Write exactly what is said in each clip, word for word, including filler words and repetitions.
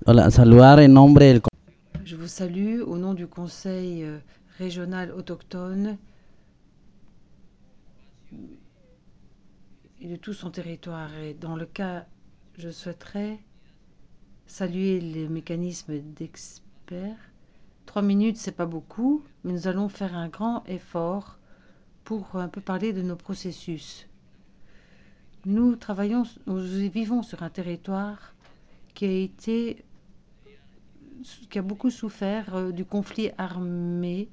Hola, saludar en nombre del... Je vous salue au nom du Conseil euh, régional autochtone et de tout son territoire. Et dans le cas, je souhaiterais saluer les mécanismes d'experts. Trois minutes, c'est pas beaucoup, mais nous allons faire un grand effort pour un peu parler de nos processus. Nous travaillons, nous vivons sur un territoire qui a été, qui a beaucoup souffert euh, du conflit armé.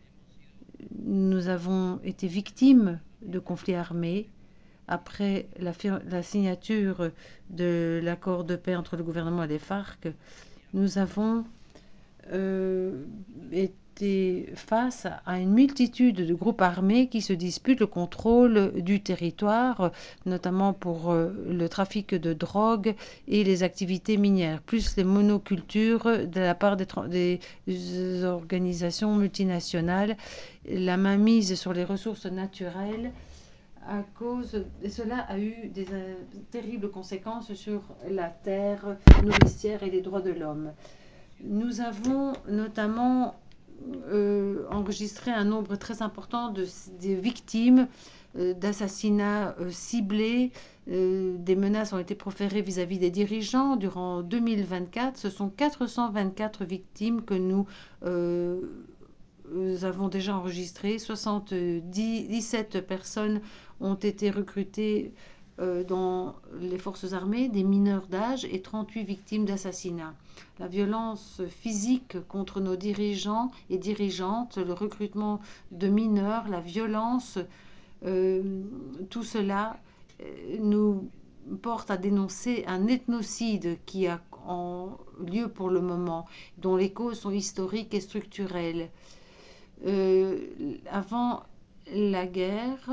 Nous avons été victimes de conflits armés après la, la signature de l'accord de paix entre le gouvernement et les FARC. Nous avons euh, été face à une multitude de groupes armés qui se disputent le contrôle du territoire, notamment pour euh, le trafic de drogue et les activités minières, plus les monocultures de la part des, des organisations multinationales, la mainmise sur les ressources naturelles à cause et cela a eu des euh, terribles conséquences sur la terre nourricière et les droits de l'homme. Nous avons notamment euh, enregistré un nombre très important de, de victimes euh, d'assassinats euh, ciblés. Euh, des menaces ont été proférées vis-à-vis des dirigeants. Durant deux mille vingt-quatre, ce sont quatre cent vingt-quatre victimes que nous euh, nous avons déjà enregistrées. soixante-dix-sept personnes ont été recrutées euh, dans les forces armées, des mineurs d'âge et trente-huit victimes d'assassinats. La violence physique contre nos dirigeants et dirigeantes, le recrutement de mineurs, la violence, euh, tout cela euh, nous porte à dénoncer un ethnocide qui a en lieu pour le moment, dont les causes sont historiques et structurelles. Euh, avant la guerre,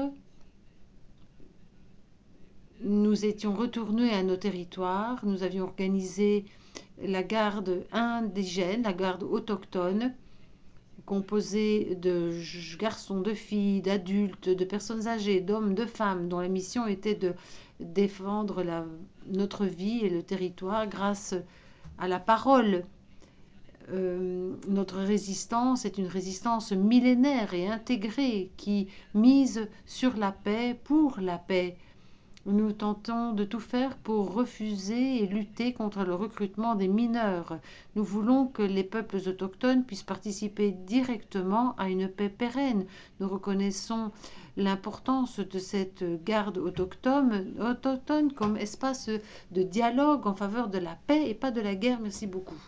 nous étions retournés à nos territoires, nous avions organisé la garde indigène, la garde autochtone, composée de garçons, de filles, d'adultes, de personnes âgées, d'hommes, de femmes, dont la mission était de défendre la, notre vie et le territoire grâce à la parole. Euh, notre résistance est une résistance millénaire et intégrée qui mise sur la paix, pour la paix. Nous tentons de tout faire pour refuser et lutter contre le recrutement des mineurs. Nous voulons que les peuples autochtones puissent participer directement à une paix pérenne. Nous reconnaissons l'importance de cette garde autochtone, autochtone comme espace de dialogue en faveur de la paix et pas de la guerre. Merci beaucoup.